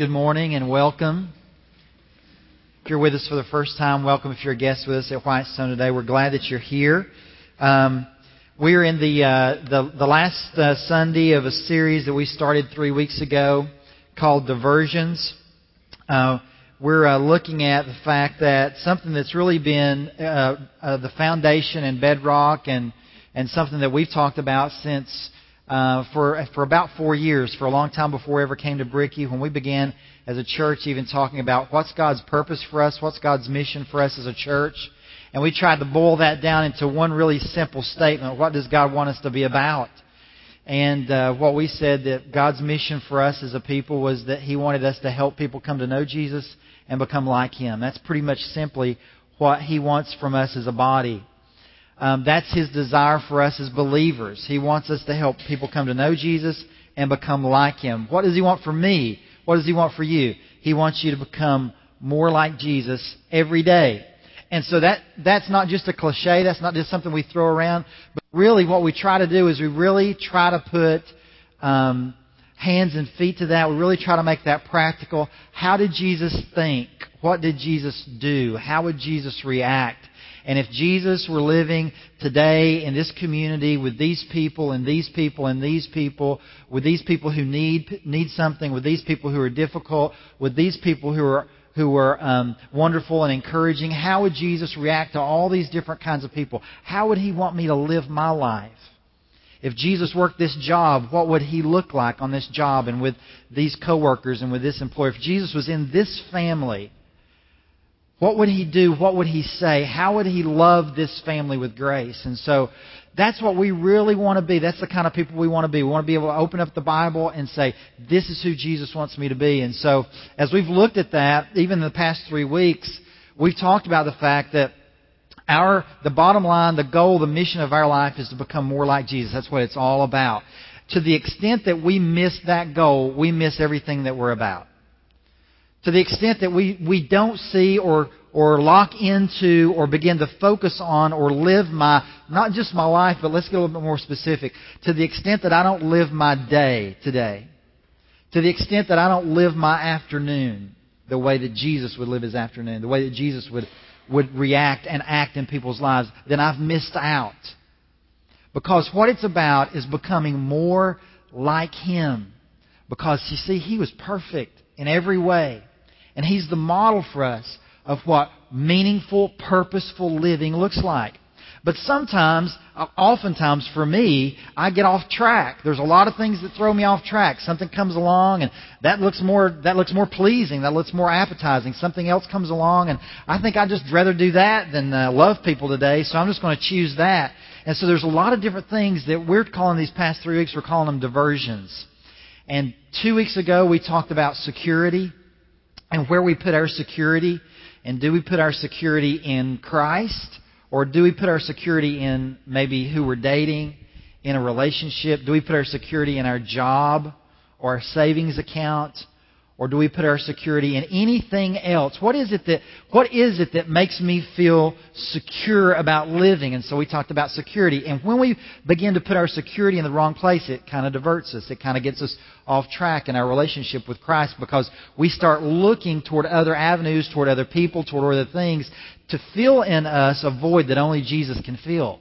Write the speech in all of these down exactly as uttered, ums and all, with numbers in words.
Good morning and welcome. If you're with us for the first time, welcome. If you're a guest with us at Whitestone today, we're glad that you're here. Um, we're in the, uh, the the last uh, Sunday of a series that we started three weeks ago called Diversions. Uh, we're uh, looking at the fact that something that's really been uh, uh, the foundation and bedrock and, and something that we've talked about since Uh, for for about four years, for a long time before we ever came to Brickey, when we began as a church even talking about what's God's purpose for us, what's God's mission for us as a church. And we tried to boil that down into one really simple statement. What does God want us to be about? And uh, what we said that God's mission for us as a people was that He wanted us to help people come to know Jesus and become like Him. That's pretty much simply what He wants from us as a body. Um, that's His desire for us as believers. He wants us to help people come to know Jesus and become like Him. What does He want for me? What does He want for you? He wants you to become more like Jesus every day. And so that that's not just a cliche. That's not just something we throw around. But really what we try to do is we really try to put um, hands and feet to that. We really try to make that practical. How did Jesus think? What did Jesus do? How would Jesus react? And if Jesus were living today in this community with these people and these people and these people, with these people who need need something, with these people who are difficult, with these people who are who are um, wonderful and encouraging, how would Jesus react to all these different kinds of people? How would He want me to live my life? If Jesus worked this job, what would He look like on this job and with these coworkers and with this employer? If Jesus was in this family, what would He do? What would He say? How would He love this family with grace? And so that's what we really want to be. That's the kind of people we want to be. We want to be able to open up the Bible and say, this is who Jesus wants me to be. And so as we've looked at that, even in the past three weeks, we've talked about the fact that our the bottom line, the goal, the mission of our life is to become more like Jesus. That's what it's all about. To the extent that we miss that goal, we miss everything that we're about. To the extent that we, we don't see or or lock into or begin to focus on or live my, not just my life, but let's get a little bit more specific. To the extent that I don't live my day today. To the extent that I don't live my afternoon the way that Jesus would live His afternoon, the way that Jesus would, would react and act in people's lives, then I've missed out. Because what it's about is becoming more like Him. Because, you see, He was perfect in every way. And He's the model for us of what meaningful, purposeful living looks like. But sometimes, oftentimes for me, I get off track. There's a lot of things that throw me off track. Something comes along and that looks more that looks more pleasing, that looks more appetizing. Something else comes along and I think I'd just rather do that than uh, love people today, so I'm just going to choose that. And so there's a lot of different things that we're calling these past three weeks, we're calling them diversions. And two weeks ago we talked about security and where we put our security. And do we put our security in Christ? Or do we put our security in maybe who we're dating, in a relationship? Do we put our security in our job or our savings account? Or do we put our security in anything else? What is it that what is it that makes me feel secure about living? And so we talked about security. And when we begin to put our security in the wrong place, it kind of diverts us. It kind of gets us off track in our relationship with Christ because we start looking toward other avenues, toward other people, toward other things to fill in us a void that only Jesus can fill.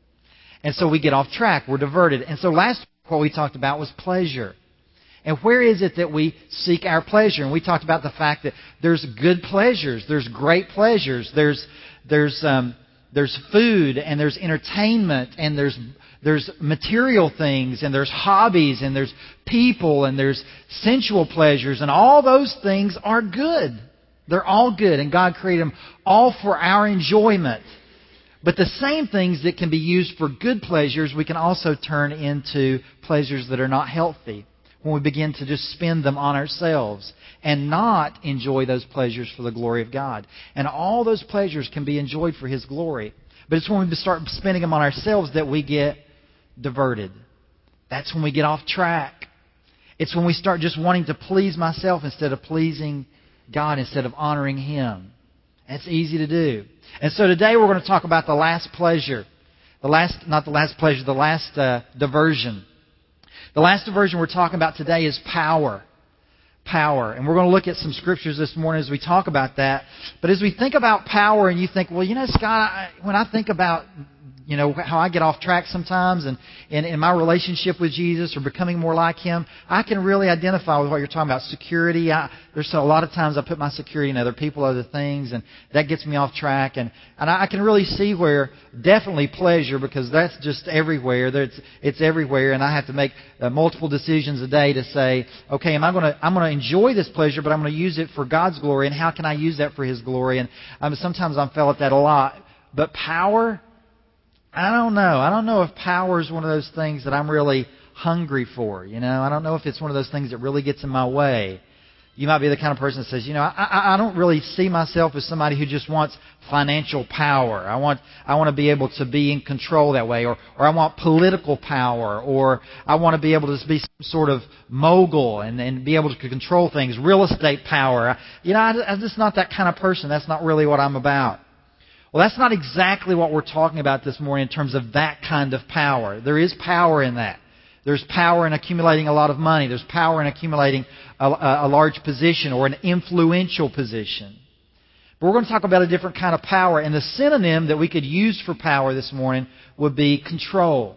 And so we get off track. We're diverted. And so last week what we talked about was pleasure. And where is it that we seek our pleasure? And we talked about the fact that there's good pleasures, there's great pleasures, there's there's um, there's food and there's entertainment and there's there's material things and there's hobbies and there's people and there's sensual pleasures, and all those things are good. They're all good, and God created them all for our enjoyment. But the same things that can be used for good pleasures, we can also turn into pleasures that are not healthy. When we begin to just spend them on ourselves and not enjoy those pleasures for the glory of God. And all those pleasures can be enjoyed for His glory. But it's when we start spending them on ourselves that we get diverted. That's when we get off track. It's when we start just wanting to please myself instead of pleasing God, instead of honoring Him. And it's easy to do. And so today we're going to talk about the last pleasure. The last, not the last pleasure, the last uh, diversion. The last diversion we're talking about today is power. power. And we're going to look at some scriptures this morning as we talk about that. But as we think about power and you think, well, you know, Scott, I, when I think about, you know, how I get off track sometimes and in, in my relationship with Jesus or becoming more like Him, I can really identify with what you're talking about. Security. I, there's a lot of times I put my security in other people, other things, and that gets me off track. And, and I can really see where definitely pleasure, because that's just everywhere. It's, it's everywhere, and I have to make uh, multiple decisions a day to say, okay, am I going to I'm going to enjoy this pleasure, but I'm going to use it for God's glory, and how can I use that for His glory? And um, sometimes I felt that a lot. But power, I don't know. I don't know if power is one of those things that I'm really hungry for. You know, I don't know if it's one of those things that really gets in my way. You might be the kind of person that says, you know, I, I, I don't really see myself as somebody who just wants financial power. I want I want to be able to be in control that way, or or I want political power, or I want to be able to be some sort of mogul and, and be able to control things, real estate power. You know, I, I'm just not that kind of person. That's not really what I'm about. Well, that's not exactly what we're talking about this morning in terms of that kind of power. There is power in that. There's power in accumulating a lot of money. There's power in accumulating a, a large position or an influential position. But we're going to talk about a different kind of power. And the synonym that we could use for power this morning would be control.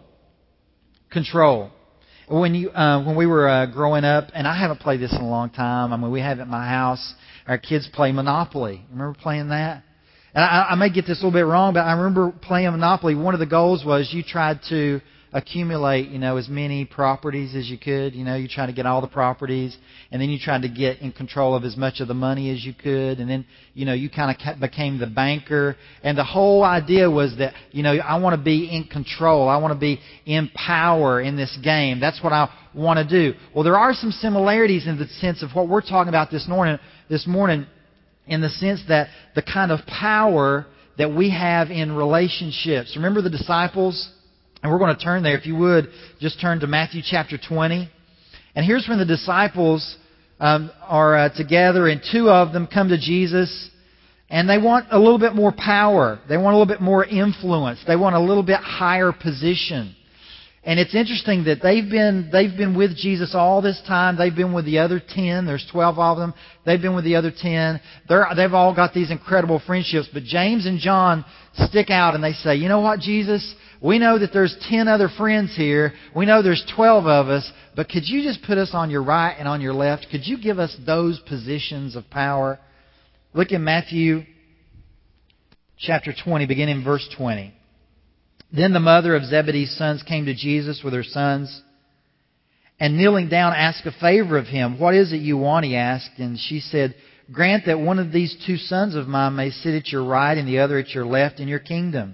Control. When you uh, when we were uh, growing up, and I haven't played this in a long time. I mean, we have it at my house. Our kids play Monopoly. Remember playing that? And I, I may get this a little bit wrong, but I remember playing Monopoly. One of the goals was you tried to accumulate, you know, as many properties as you could. You know, you tried to get all the properties, and then you tried to get in control of as much of the money as you could. And then, you know, you kind of became the banker. And the whole idea was that, you know, I want to be in control. I want to be in power in this game. That's what I want to do. Well, there are some similarities in the sense of what we're talking about this morning. This morning. In the sense that the kind of power that we have in relationships. Remember the disciples? And we're going to turn there. If you would, just turn to Matthew chapter twenty. And here's when the disciples um, are uh, together, and two of them come to Jesus, and they want a little bit more power. They want a little bit more influence. They want a little bit higher position. And it's interesting that they've been they've been with Jesus all this time. They've been with the other ten. There's twelve of them. They've been with the other ten. They're, they've all got these incredible friendships. But James and John stick out and they say, you know what, Jesus? We know that there's ten other friends here. We know there's twelve of us. But could you just put us on your right and on your left? Could you give us those positions of power? Look in Matthew chapter twenty, beginning in verse twenty. Then the mother of Zebedee's sons came to Jesus with her sons, and kneeling down asked a favor of Him. What is it you want? He asked. And she said, grant that one of these two sons of mine may sit at your right and the other at your left in your kingdom.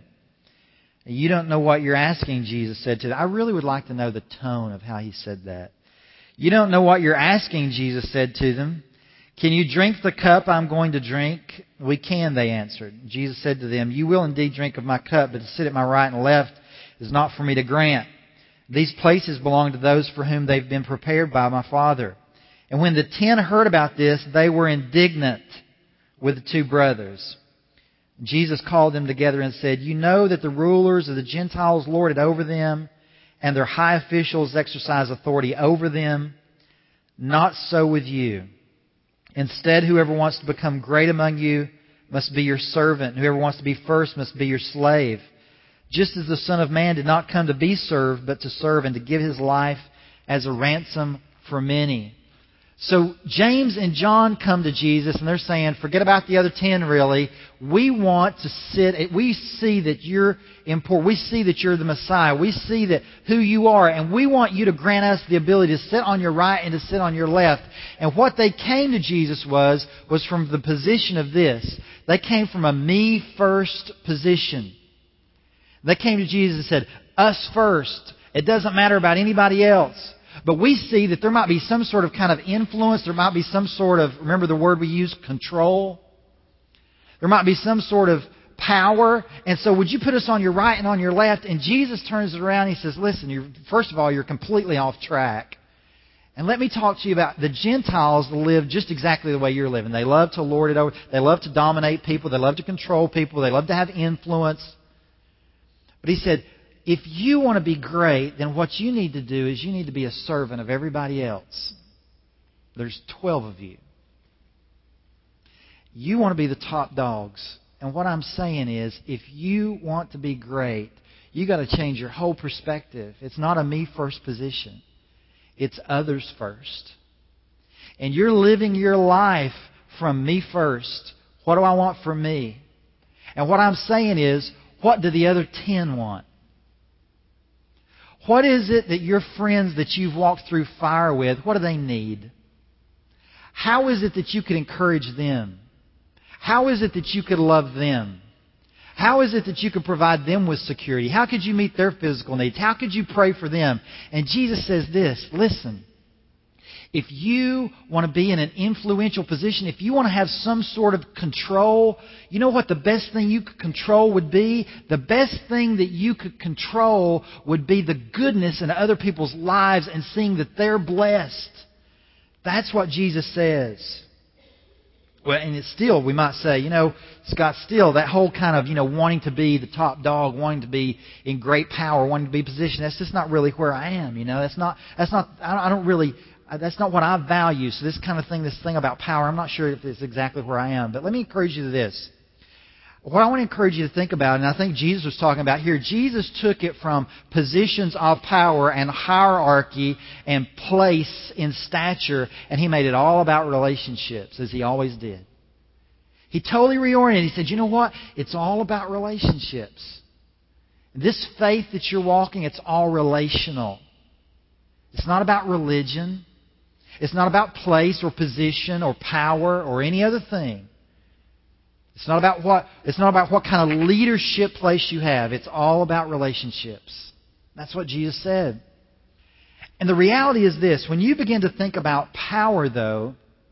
You don't know what you're asking, Jesus said to them. I really would like to know the tone of how He said that. You don't know what you're asking, Jesus said to them. Can you drink the cup I'm going to drink? We can, they answered. Jesus said to them, you will indeed drink of my cup, but to sit at my right and left is not for me to grant. These places belong to those for whom they've been prepared by my Father. And when the ten heard about this, they were indignant with the two brothers. Jesus called them together and said, you know that the rulers of the Gentiles lord it over them, and their high officials exercise authority over them. Not so with you. Instead, whoever wants to become great among you must be your servant. Whoever wants to be first must be your slave. Just as the Son of Man did not come to be served, but to serve and to give His life as a ransom for many. So James and John come to Jesus and they're saying, forget about the other ten really. We want to sit, we see that you're important. We see that you're the Messiah. We see that who you are, and we want you to grant us the ability to sit on your right and to sit on your left. And what they came to Jesus was, was from the position of this. They came from a me first position. They came to Jesus and said, us first. It doesn't matter about anybody else. But we see that there might be some sort of kind of influence. There might be some sort of, remember the word we use, control? There might be some sort of power. And so would you put us on your right and on your left? And Jesus turns it around and He says, listen, you're, first of all, you're completely off track. And let me talk to you about the Gentiles live just exactly the way you're living. They love to lord it over. They love to dominate people. They love to control people. They love to have influence. But He said, if you want to be great, then what you need to do is you need to be a servant of everybody else. There's twelve of you. You want to be the top dogs. And what I'm saying is, if you want to be great, you got to change your whole perspective. It's not a me first position. It's others first. And you're living your life from me first. What do I want for me? And what I'm saying is, what do the other ten want? What is it that your friends that you've walked through fire with, what do they need? How is it that you could encourage them? How is it that you could love them? How is it that you could provide them with security? How could you meet their physical needs? How could you pray for them? And Jesus says this, listen, if you want to be in an influential position, if you want to have some sort of control, you know what the best thing you could control would be? The best thing that you could control would be the goodness in other people's lives and seeing that they're blessed. That's what Jesus says. Well, and it's still, we might say, you know, Scott, still that whole kind of, you know, wanting to be the top dog, wanting to be in great power, wanting to be positioned, that's just not really where I am, you know. That's not, that's not, I don't really, that's not what I value. So this kind of thing, this thing about power, I'm not sure if it's exactly where I am. But let me encourage you to this. What I want to encourage you to think about, and I think Jesus was talking about here, Jesus took it from positions of power and hierarchy and place in stature, and He made it all about relationships, as He always did. He totally reoriented. He said, you know what? It's all about relationships. This faith that you're walking, it's all relational. It's not about religion. It's not about place or position or power or any other thing. It's not about what, it's not about what kind of leadership place you have. It's all about relationships. That's what Jesus said. And the reality is this. When you begin to think about power, though,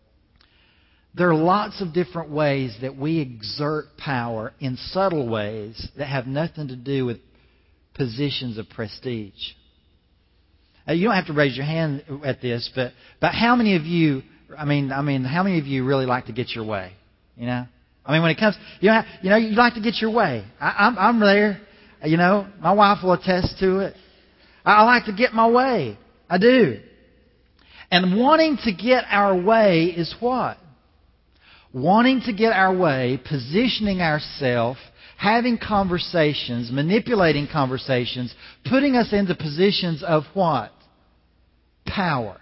there are lots of different ways that we exert power in subtle ways that have nothing to do with positions of prestige. Now, you don't have to raise your hand at this, but but how many of you, I mean, I mean, how many of you really like to get your way? You know? I mean, when it comes, you know, you know, you like to get your way. I, I'm, I'm there. You know, my wife will attest to it. I, I like to get my way. I do. And wanting to get our way is what? Wanting to get our way, positioning ourselves, having conversations, manipulating conversations, putting us into positions of what? Power.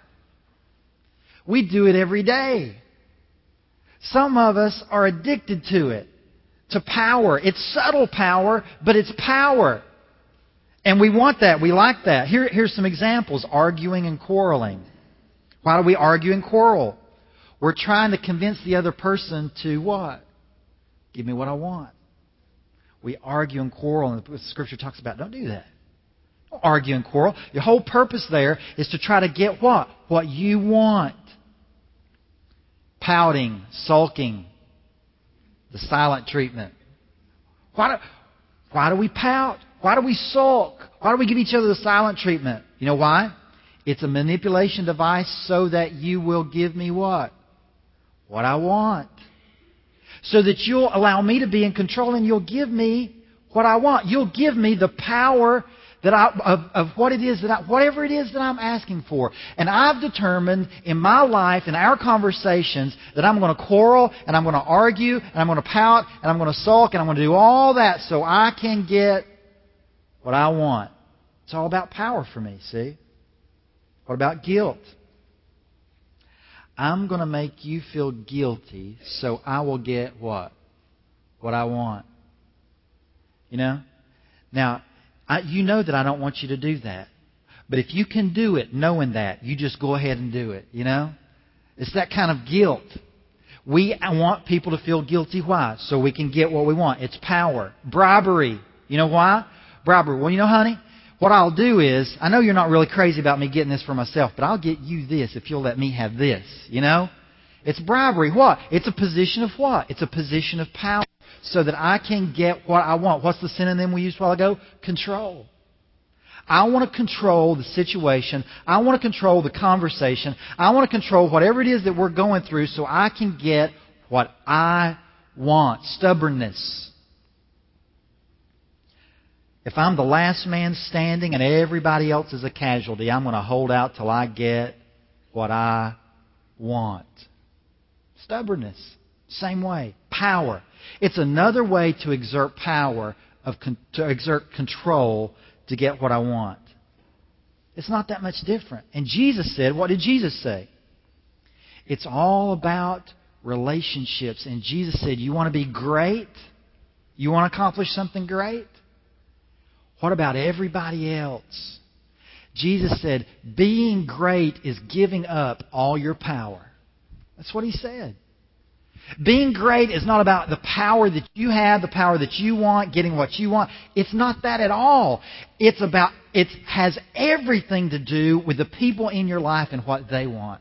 We do it every day. Some of us are addicted to it, to power. It's subtle power, but it's power. And we want that. We like that. Here, here's some examples. Arguing and quarreling. Why do we argue and quarrel? We're trying to convince the other person to what? Give me what I want. We argue and quarrel, and the Scripture talks about, don't do that. Don't argue and quarrel. Your whole purpose there is to try to get what? What you want. Pouting, sulking, the silent treatment. Why do, why do we pout? Why do we sulk? Why do we give each other the silent treatment? You know why? It's a manipulation device so that you will give me what? What I want. So that you'll allow me to be in control and you'll give me what I want. You'll give me the power that I, of, of what it is that I, whatever it is that I'm asking for. And I've determined in my life, in our conversations, that I'm going to quarrel and I'm going to argue and I'm going to pout and I'm going to sulk and I'm going to do all that so I can get what I want. It's all about power for me, see? What about guilt? I'm going to make you feel guilty so I will get what? What I want. You know? Now, I, you know that I don't want you to do that. But if you can do it knowing that, you just go ahead and do it. You know? It's that kind of guilt. We want people to feel guilty. Why? So we can get what we want. It's power. Bribery. You know why? Bribery. Well, you know, honey, what I'll do is, I know you're not really crazy about me getting this for myself, but I'll get you this if you'll let me have this. You know? It's bribery. What? It's a position of what? It's a position of power so that I can get what I want. What's the synonym we used a while ago? Control. I want to control the situation. I want to control the conversation. I want to control whatever it is that we're going through so I can get what I want. Stubbornness. If I'm the last man standing and everybody else is a casualty, I'm going to hold out till I get what I want. Stubbornness, same way. Power. It's another way to exert power, of con- to exert control to get what I want. It's not that much different. And Jesus said, what did Jesus say? It's all about relationships. And Jesus said, you want to be great? You want to accomplish something great? What about everybody else? Jesus said, being great is giving up all your power. That's what He said. Being great is not about the power that you have, the power that you want, getting what you want. It's not that at all. It's about, it has everything to do with the people in your life and what they want,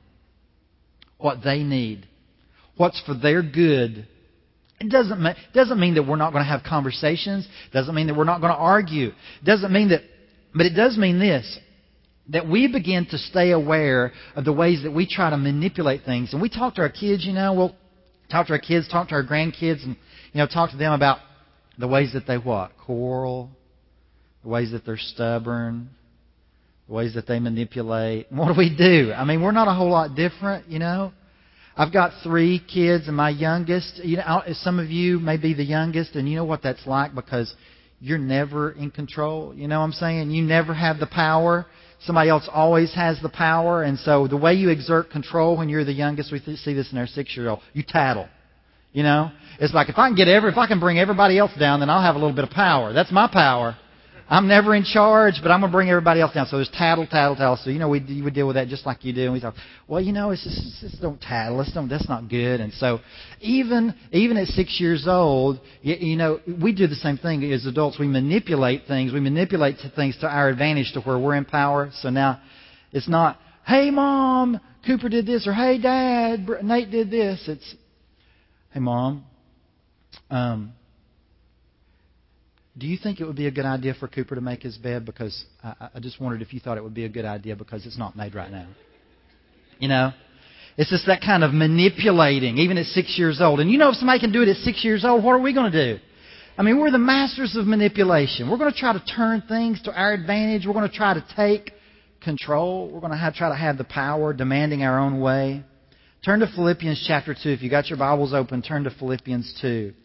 what they need, what's for their good. It doesn't mean, doesn't mean that we're not going to have conversations. It doesn't mean that we're not going to argue. It doesn't mean that, but it does mean this, that we begin to stay aware of the ways that we try to manipulate things. And we talk to our kids, you know, we'll talk to our kids, talk to our grandkids, and, you know, talk to them about the ways that they what? Quarrel, the ways that they're stubborn, the ways that they manipulate. And what do we do? I mean, we're not a whole lot different, you know. I've got three kids, and my youngest, you know, some of you may be the youngest, and you know what that's like because you're never in control. You know what I'm saying? You never have the power. Somebody else always has the power. And so the way you exert control when you're the youngest, we see this in our six-year-old, you tattle. You know? It's like if I can get every, if I can bring everybody else down, then I'll have a little bit of power. That's my power. I'm never in charge, but I'm going to bring everybody else down. So there's tattle, tattle, tattle. So, you know, we, you would deal with that just like you do. And we thought, well, you know, it's just, it's just don't tattle. Let's don't, that's not good. And so even even at six years old, you, you know, we do the same thing as adults. We manipulate things. We manipulate things to our advantage to where we're in power. So now it's not, hey, Mom, Cooper did this, or hey, Dad, Nate did this. It's, hey, Mom, um... do you think it would be a good idea for Cooper to make his bed? Because I, I just wondered if you thought it would be a good idea because it's not made right now. You know? It's just that kind of manipulating, even at six years old. And you know if somebody can do it at six years old, what are we going to do? I mean, we're the masters of manipulation. We're going to try to turn things to our advantage. We're going to try to take control. We're going to have, try to have the power, demanding our own way. Turn to Philippians chapter two. If you got your Bibles open, turn to Philippians two.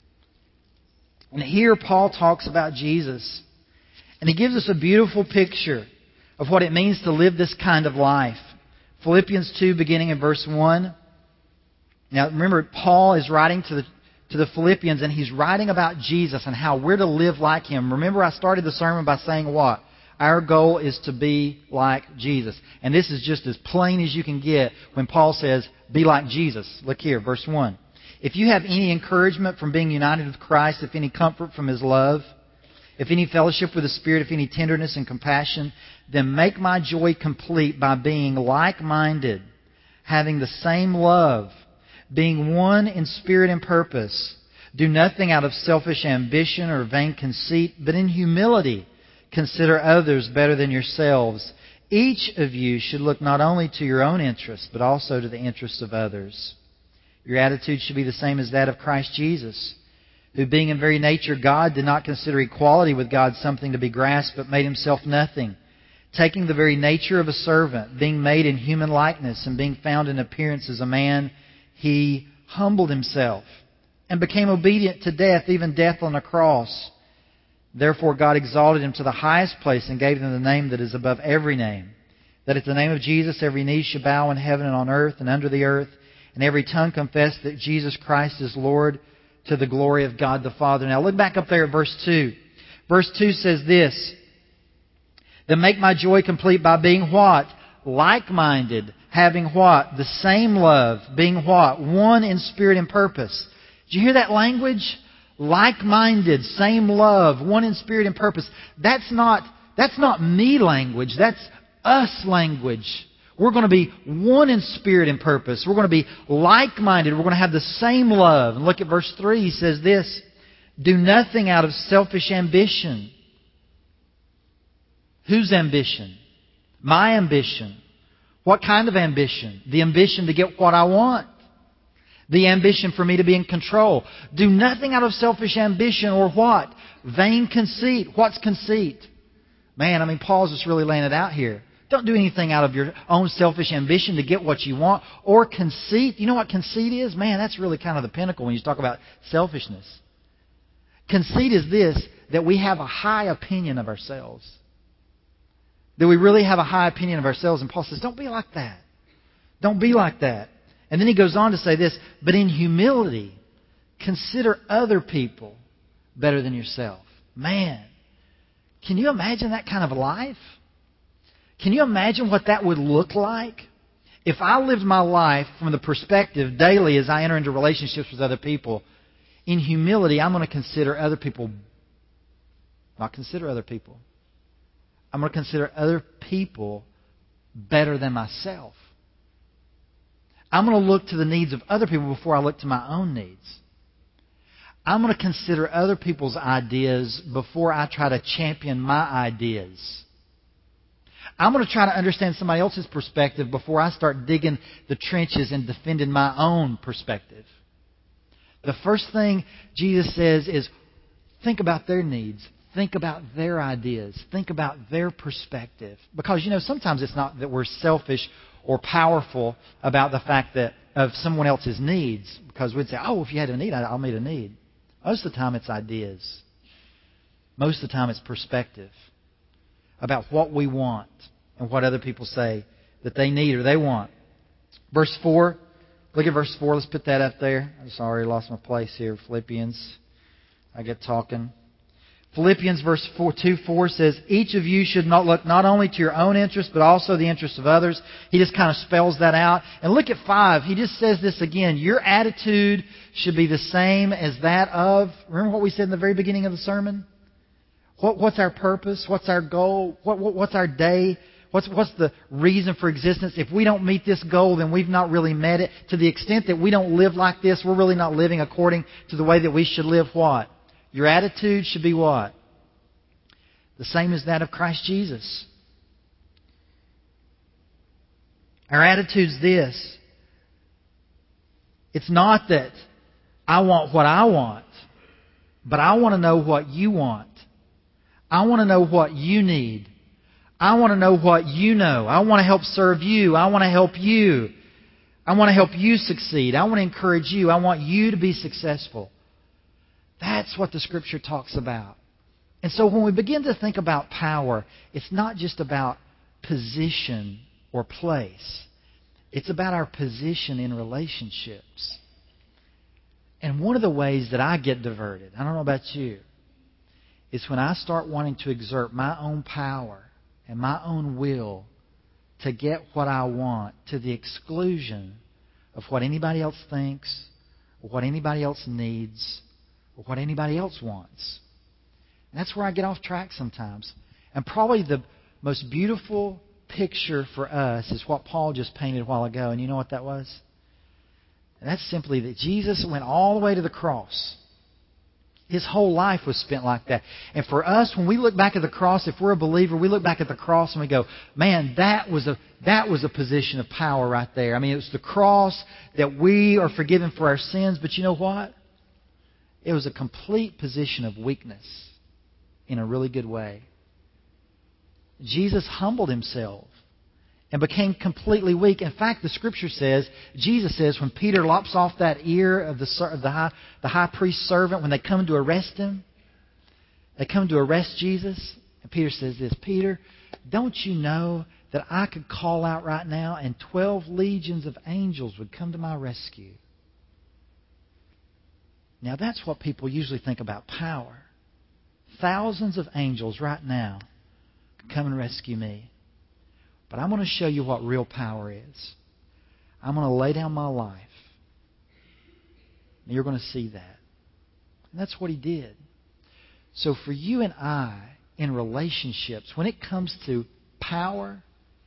And here Paul talks about Jesus. And he gives us a beautiful picture of what it means to live this kind of life. Philippians two, beginning in verse one. Now remember, Paul is writing to the, to the Philippians, and he's writing about Jesus and how we're to live like Him. Remember, I started the sermon by saying what? Our goal is to be like Jesus. And this is just as plain as you can get when Paul says, be like Jesus. Look here, verse one. If you have any encouragement from being united with Christ, if any comfort from His love, if any fellowship with the Spirit, if any tenderness and compassion, then make my joy complete by being like-minded, having the same love, being one in spirit and purpose. Do nothing out of selfish ambition or vain conceit, but in humility consider others better than yourselves. Each of you should look not only to your own interests, but also to the interests of others. Your attitude should be the same as that of Christ Jesus, who being in very nature God, did not consider equality with God something to be grasped, but made Himself nothing, taking the very nature of a servant, being made in human likeness, and being found in appearance as a man, He humbled Himself and became obedient to death, even death on a cross. Therefore God exalted Him to the highest place and gave Him the name that is above every name, that at the name of Jesus every knee should bow in heaven and on earth and under the earth, and every tongue confess that Jesus Christ is Lord, to the glory of God the Father. Now look back up there at verse two. Verse two says this, then make my joy complete by being what? Like-minded, having what? The same love, being what? One in spirit and purpose. Did you hear that language? Like-minded, same love, one in spirit and purpose. That's not, that's not me language, that's us language. We're going to be one in spirit and purpose. We're going to be like-minded. We're going to have the same love. And look at verse three. He says this, do nothing out of selfish ambition. Whose ambition? My ambition. What kind of ambition? The ambition to get what I want. The ambition for me to be in control. Do nothing out of selfish ambition or what? Vain conceit. What's conceit? Man, I mean, Paul's just really laying it out here. Don't do anything out of your own selfish ambition to get what you want. Or conceit. You know what conceit is? Man, that's really kind of the pinnacle when you talk about selfishness. Conceit is this, that we have a high opinion of ourselves. That we really have a high opinion of ourselves. And Paul says, don't be like that. Don't be like that. And then he goes on to say this, but in humility, consider other people better than yourself. Man, can you imagine that kind of life? Can you imagine what that would look like? If I lived my life from the perspective daily as I enter into relationships with other people, in humility, I'm going to consider other people, not consider other people. I'm going to consider other people better than myself. I'm going to look to the needs of other people before I look to my own needs. I'm going to consider other people's ideas before I try to champion my ideas. I'm going to try to understand somebody else's perspective before I start digging the trenches and defending my own perspective. The first thing Jesus says is, think about their needs. Think about their ideas. Think about their perspective. Because, you know, sometimes it's not that we're selfish or powerful about the fact that of someone else's needs. Because we'd say, oh, if you had a need, I'll meet a need. Most of the time it's ideas. Most of the time it's perspective about what we want and what other people say that they need or they want. Verse four. Look at verse four. Let's put that up there. I'm sorry, I lost my place here. Philippians. I get talking. Philippians verse four, two four says, each of you should not look not only to your own interest, but also the interest of others. He just kind of spells that out. And look at five. He just says this again. Your attitude should be the same as that of... Remember what we said in the very beginning of the sermon? What, what's our purpose? What's our goal? What, what, what's our day? What's, what's the reason for existence? If we don't meet this goal, then we've not really met it. To the extent that we don't live like this, we're really not living according to the way that we should live what? Your attitude should be what? The same as that of Christ Jesus. Our attitude's this. It's not that I want what I want, but I want to know what you want. I want to know what you need. I want to know what you know. I want to help serve you. I want to help you. I want to help you succeed. I want to encourage you. I want you to be successful. That's what the Scripture talks about. And so when we begin to think about power, it's not just about position or place. It's about our position in relationships. And one of the ways that I get diverted, I don't know about you, is when I start wanting to exert my own power and my own will to get what I want to the exclusion of what anybody else thinks, or what anybody else needs, or what anybody else wants. And that's where I get off track sometimes. And probably the most beautiful picture for us is what Paul just painted a while ago. And you know what that was? And that's simply that Jesus went all the way to the cross. His whole life was spent like that. And for us, when we look back at the cross, if we're a believer, we look back at the cross and we go, man, that was a that was a position of power right there. I mean, it was the cross that we are forgiven for our sins. But you know what? It was a complete position of weakness in a really good way. Jesus humbled Himself and became completely weak. In fact, the Scripture says, Jesus says, when Peter lops off that ear of the, of the, high, the high priest's servant, when they come to arrest Him, they come to arrest Jesus, and Peter says this, Peter, don't you know that I could call out right now and twelve legions of angels would come to my rescue? Now that's what people usually think about power. Thousands of angels right now could come and rescue me. But I'm going to show you what real power is. I'm going to lay down my life. And you're going to see that. And that's what He did. So for you and I, in relationships, when it comes to power,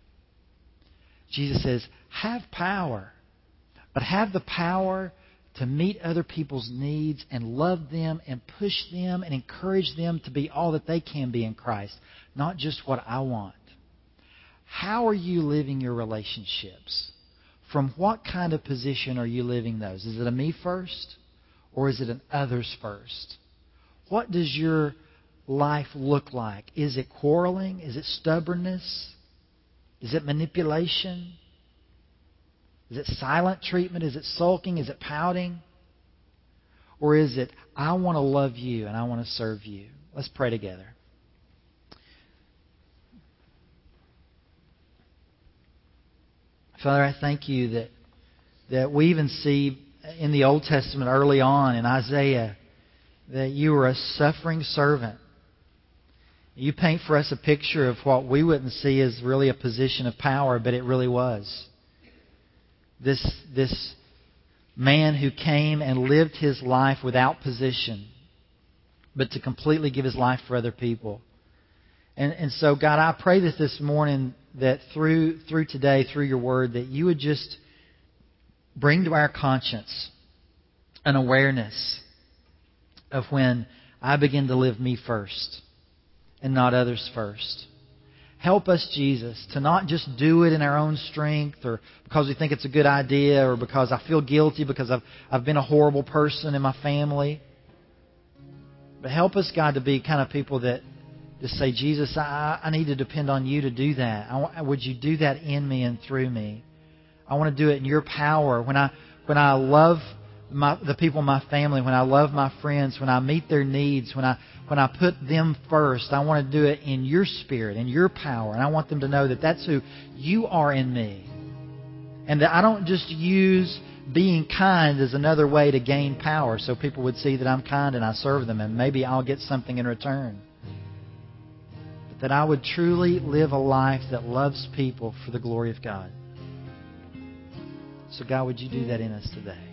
Jesus says, have power. But have the power to meet other people's needs and love them and push them and encourage them to be all that they can be in Christ, not just what I want. How are you living your relationships? From what kind of position are you living those? Is it a me first or is it an others first? What does your life look like? Is it quarreling? Is it stubbornness? Is it manipulation? Is it silent treatment? Is it sulking? Is it pouting? Or is it, I want to love you and I want to serve you? Let's pray together. Father, I thank you that, that we even see in the Old Testament early on in Isaiah that you were a suffering servant. You paint for us a picture of what we wouldn't see as really a position of power, but it really was. This, this man who came and lived his life without position, but to completely give his life for other people. And, and so, God, I pray that this morning, that through through today, through your word, that you would just bring to our conscience an awareness of when I begin to live me first and not others first. Help us, Jesus, to not just do it in our own strength or because we think it's a good idea or because I feel guilty because I've, I've been a horrible person in my family. But help us, God, to be kind of people that just say, Jesus, I, I need to depend on you to do that. I, would you do that in me and through me? I want to do it in your power. When I when I love my, the people in my family, when I love my friends, when I meet their needs, when I when I put them first, I want to do it in your spirit, in your power. And I want them to know that that's who you are in me. And that I don't just use being kind as another way to gain power so people would see that I'm kind and I serve them and maybe I'll get something in return. But that I would truly live a life that loves people for the glory of God. So God, would you do that in us today?